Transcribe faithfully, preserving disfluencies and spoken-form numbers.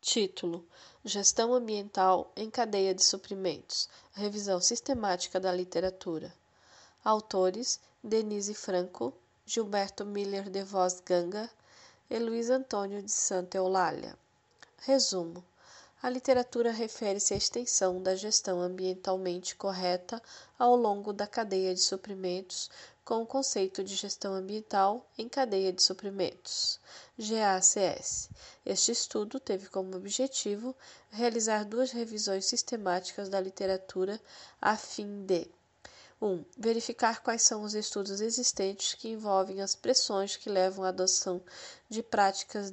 Título: Gestão ambiental em cadeia de suprimentos. Revisão sistemática da literatura. Autores: Denise Franco, Gilberto Miller de Vos Ganga e Luiz Antônio de Santa Eulália. Resumo: a literatura refere-se à extensão da gestão ambientalmente correta ao longo da cadeia de suprimentos, com o conceito de gestão ambiental em cadeia de suprimentos, G A C S. Este estudo teve como objetivo realizar duas revisões sistemáticas da literatura a fim de um. Verificar quais são os estudos existentes que envolvem as pressões que levam à adoção de práticas